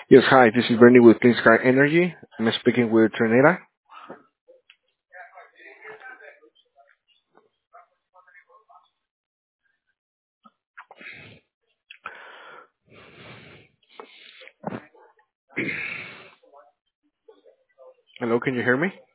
Yes, hi, this is Bernie with Clean Sky Energy. I'm speaking with Trinidad. Hello, can you hear me?